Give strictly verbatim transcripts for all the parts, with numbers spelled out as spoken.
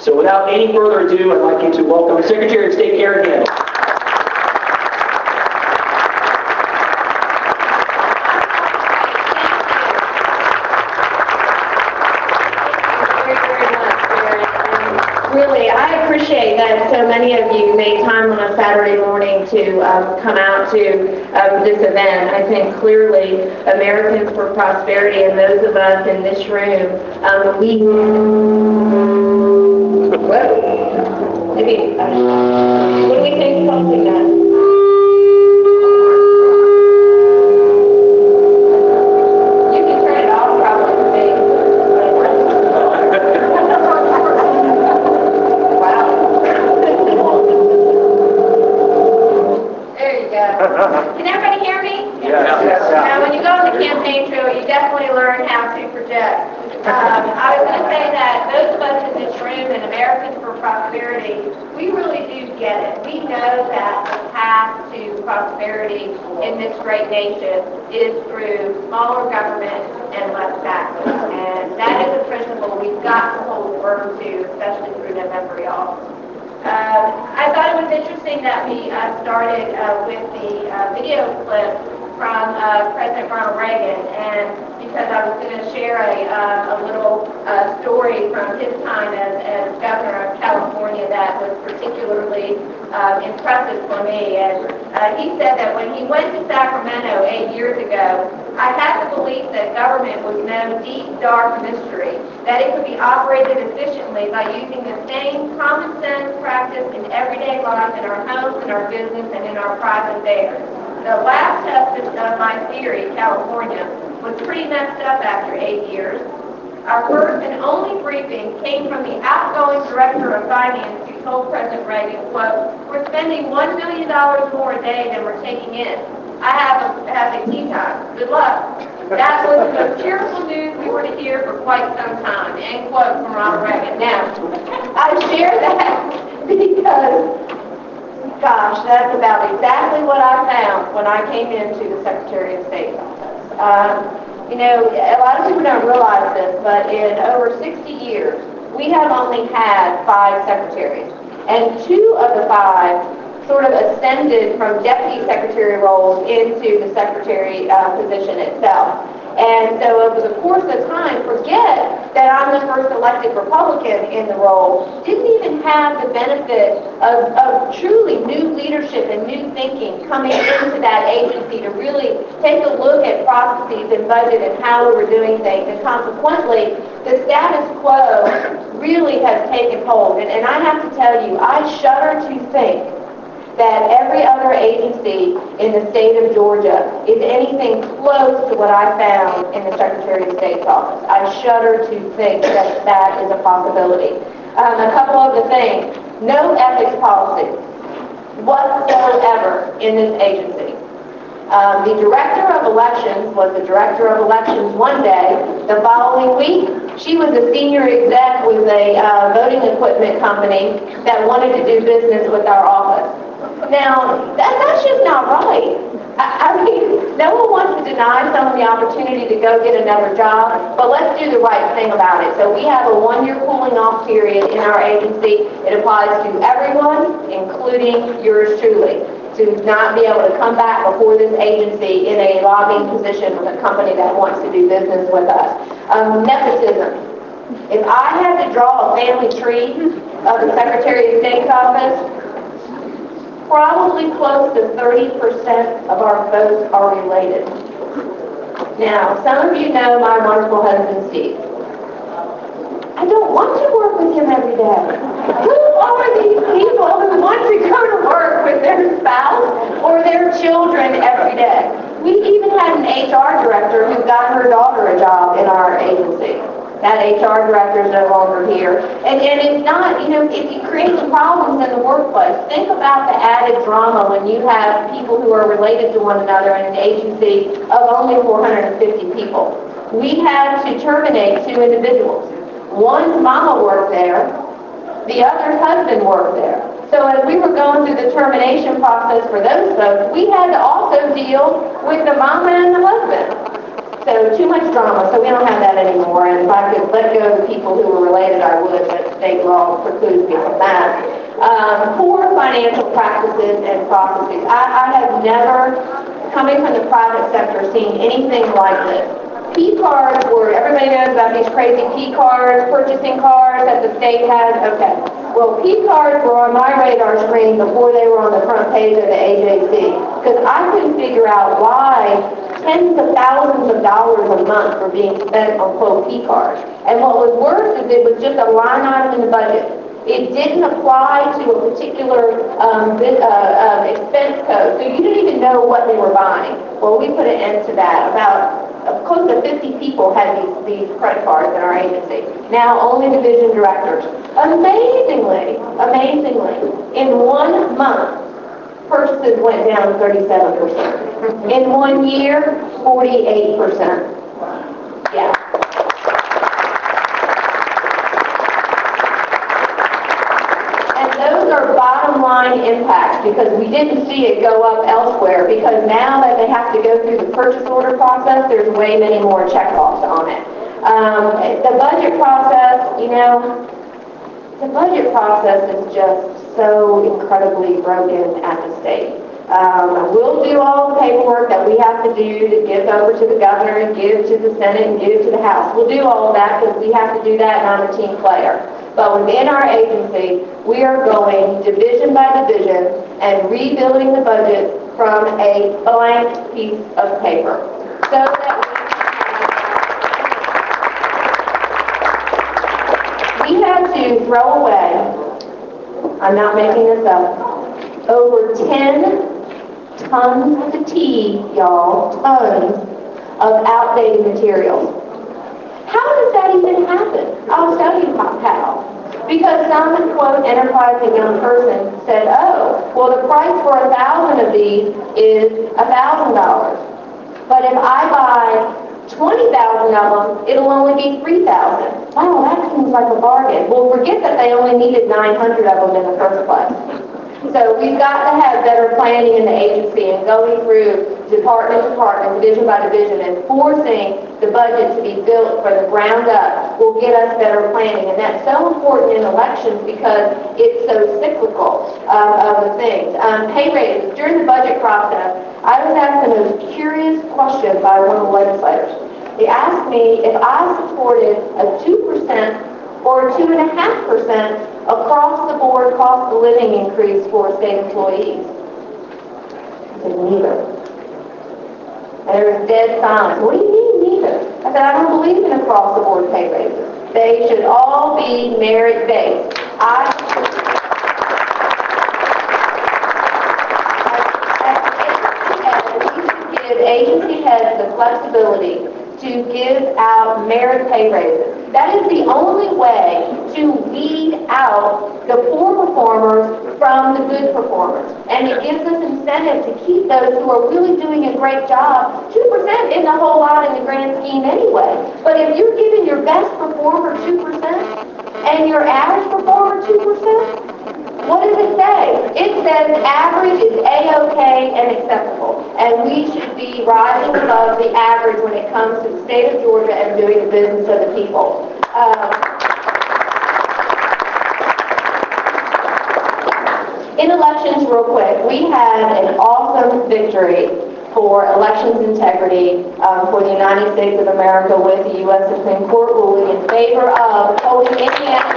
So without any further ado, I'd like you to welcome Secretary of State Karen Handel. Really, I appreciate that so many of you made time on a Saturday morning to um, come out to um, this event. I think clearly Americans for Prosperity and those of us in this room, um, we... Whoa. Maybe, uh, what do we think something does? Can everybody hear me? Yes. Yes. Now, when you go on the campaign trail, you definitely learn how to project. Um, I was going to say that those of us in this room and Americans for Prosperity, we really do get it. We know that the path to prosperity in this great nation is through smaller government and less taxes. And that is a principle we've got to hold firm to, especially through November, y'all. Uh, I thought it was interesting that we uh, started uh, with the uh, video clip from uh, President Ronald Reagan, and because I was going to share a, uh, a little uh, story from his time as, as governor of California that was particularly uh, impressive for me. And uh, he said that when he went to Sacramento eight years ago, I had the belief that government was no deep, dark mystery, that it could be operated efficiently by using the same common sense practice in everyday life, in our homes, in our business, and in our private affairs. The last test of my theory, California, was pretty messed up after eight years. Our first and only briefing came from the outgoing director of finance who told President Reagan, quote, "We're spending one million dollars more a day than we're taking in. I have a, have a tea time. Good luck." That was the most cheerful news we were to hear for quite some time, end quote from Ronald Reagan. Now, I share that because, gosh, that's about exactly what I found when I came into the Secretary of State's office. Um, you know, a lot of people don't realize this, but in over sixty years, we have only had five secretaries, and two of the five sort of ascended from deputy secretary roles into the secretary uh, position itself. And so over the course of time, forget that I'm the first elected Republican in the role, didn't even have the benefit of, of truly new leadership and new thinking coming into that agency to really take a look at processes and budget and how we were doing things. And consequently, the status quo really has taken hold. And, and I have to tell you, I shudder to think that every other agency in the state of Georgia is anything close to what I found in the Secretary of State's office. I shudder to think that that is a possibility. Um, a couple of the things. No ethics policy whatsoever in this agency. Um, the director of elections was the director of elections one day. The following week, she was a senior exec with a uh, voting equipment company that wanted to do business with our office. Now, that, that's just not right. I, I mean, no one wants to deny someone the opportunity to go get another job, but let's do the right thing about it. So we have a one-year cooling off period in our agency. It applies to everyone, including yours truly, to not be able to come back before this agency in a lobbying position with a company that wants to do business with us. Um, nepotism. If I had to draw a family tree of the Secretary of State's office, probably close to thirty percent of our votes are related. Now, some of you know my wonderful husband, Steve. I don't want to work with him every day. Who are these people who want to go to work with their spouse or their children every day? We even had an H R director who got her daughter a job in our agency. That H R director is no longer here. And, and it's not, you know, it, it creates problems in the workplace. Think about the added drama when you have people who are related to one another in an agency of only four hundred fifty people. We had to terminate two individuals. One's mama worked there, the other's husband worked there. So as we were going through the termination process for those folks, we had to also deal with the mama and the husband. So too much drama, so we don't have that anymore. And if I could let go of the people who were related, I would, but state law precludes me from that. Um, poor financial practices and processes. I, I have never, coming from the private sector, seen anything like this. P cards were, everybody knows about these crazy P cards, purchasing cards that the state has. Okay. Well, P cards were on my radar screen before they were on the front page of the A J C, because I couldn't figure out why tens of thousands of dollars a month were being spent on quote P cards. And what was worse is it was just a line item in the budget. It didn't apply to a particular um, bit, uh, uh, expense code, so you didn't even know what they were buying. Well, we put an end to that. About uh, close to fifty people had these, these credit cards in our agency. Now only division directors. Amazingly, amazingly, in one month, purchases went down thirty-seven percent. In one year, forty-eight percent. Yeah. And those are bottom line impacts, because we didn't see it go up elsewhere, because now that they have to go through the purchase order process, there's way many more checkoffs on it. Um, the budget process, you know, the budget process is just so incredibly broken at the state. Um, we'll do all the paperwork that we have to do to give over to the governor and give to the Senate and give to the House. We'll do all of that because we have to do that, and I'm a team player. But within our agency, we are going division by division and rebuilding the budget from a blank piece of paper. So that we had to throw away, I'm not making this up, over ten tons of fatigue, y'all, tons of outdated materials. How does that even happen? I'll tell you how. Because some, quote, enterprising young person said, oh, well, the price for a thousand of these is a thousand dollars. But if I buy twenty thousand of them, it'll only be three thousand. Wow, that seems like a bargain. Well, forget that they only needed nine hundred of them in the first place. So we've got to have better planning in the agency and going through department to department, division by division, and forcing the budget to be built from the ground up will get us better planning. And that's so important in elections because it's so cyclical uh, of the things. Um, pay raises. During the budget process, I was asked the most curious question by one of the legislators. They asked me if I supported a two percent or two point five percent across the board cost of living increase for state employees. I said, neither. And there was dead silence. What do you mean, neither? I said, I don't believe in across the board pay raises. They should all be merit-based. I, as, as agency heads, we should give agency heads the flexibility to give out merit pay raises. That is the only way to weed out the poor performers from the good performers. And it gives us incentive to keep those who are really doing a great job. two percent isn't a whole lot in the grand scheme anyway. But if you're giving your best performer two percent and your average performer two percent, what does it say? It says average is A-okay and acceptable. And we should be rising above the average when it comes to the state of Georgia and doing the business of the people. Um, in elections, real quick, we had an awesome victory for elections integrity um, for the United States of America with the U S Supreme Court ruling in favor of holding Indiana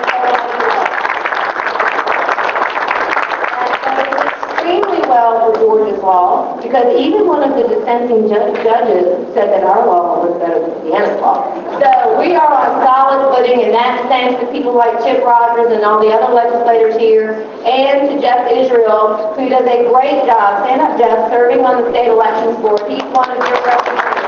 extremely well for Georgia's law, because even one of the dissenting ju- judges said that our law was better than Indiana's law. So we are on solid footing, and that's thanks to people like Chip Rogers and all the other legislators here, and to Jeff Israel, who does a great job. Stand up, Jeff, serving on the state elections board. He's one of your representatives.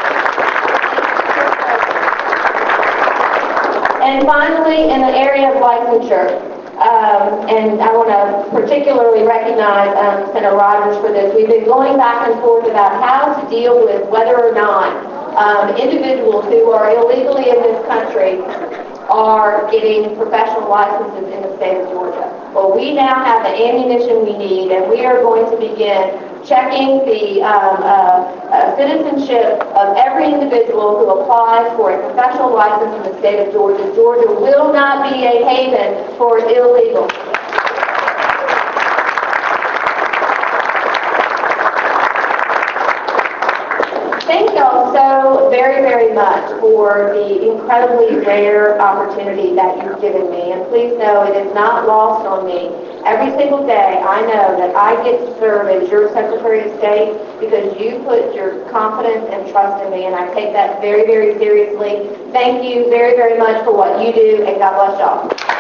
And finally, in the area of licensure, Um, and I want to particularly recognize um, Senator Rogers for this. We've been going back and forth about how to deal with whether or not um, individuals who are illegally in this country are getting professional licenses in the state of Georgia. Well, we now have the ammunition we need, and we are going to begin checking the um, uh, uh, citizenship of every individual who applies for a professional license in the state of Georgia. Georgia will not be a haven for illegals. Thank y'all so very, very much for the incredibly rare opportunity that you've given me. And please know it is not lost on me. Every single day I know that I get to serve as your Secretary of State because you put your confidence and trust in me, and I take that very, very seriously. Thank you very, very much for what you do, and God bless y'all.